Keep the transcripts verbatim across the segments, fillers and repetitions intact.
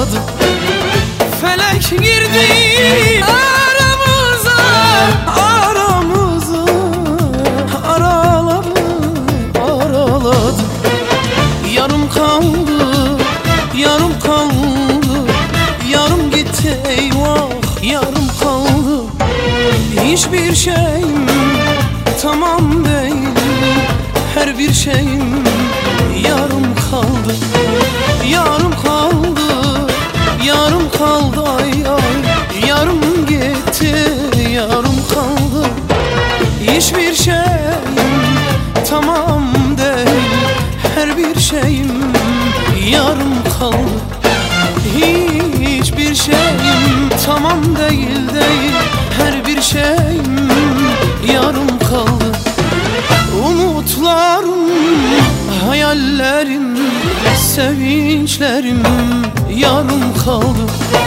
araladı. Felek girdi aramıza, aramıza araladı, araladı. Yarım kaldı, yarım kaldı, yarım gitti eyvah, yarım kaldı. Hiçbir şeyim tamam değil, her bir şeyim yarım kaldı. Yarım kaldı, yarım kaldı, ay ay, yarım gitti, yarım kaldı. Hiçbir şeyim tamam değil, her bir şeyim yarım kaldı. Hiçbir şeyim tamam değil değil, her bir şeyim yarım kaldı. Umutlarım, hayallerim, sevinçlerim yarım kaldı.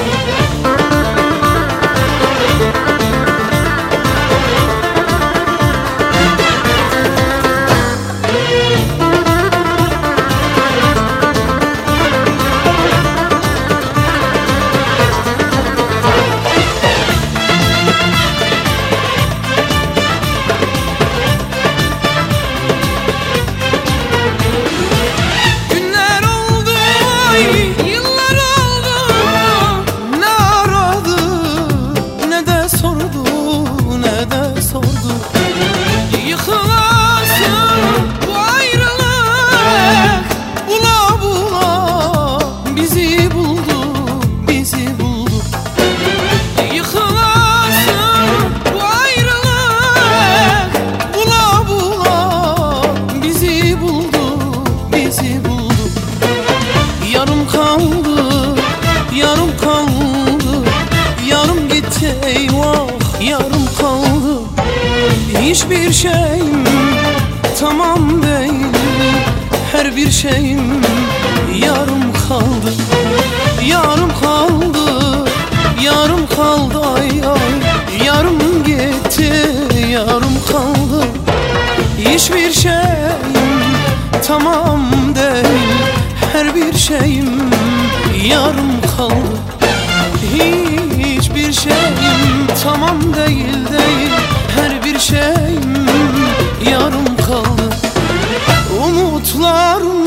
Yarım kaldı, yarım kaldı, yarım gitti eyvah, yarım kaldı. Hiçbir şeyim tamam değil, her bir şeyim yarım kaldı. Yarım kaldı, yarım kaldı, ay ay, yarım gitti, yarım kaldı. Hiçbir şeyim tamam değil, her bir şeyim yarım kaldı. Hiçbir şeyim tamam değil değil, her bir şeyim yarım kaldı. Umutlarım,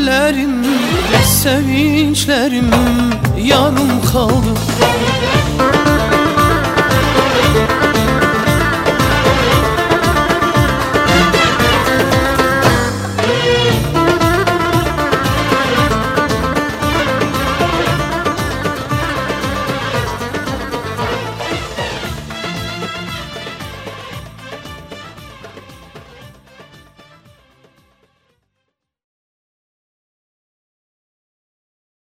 hayallerim, sevinçlerim yarım kaldı.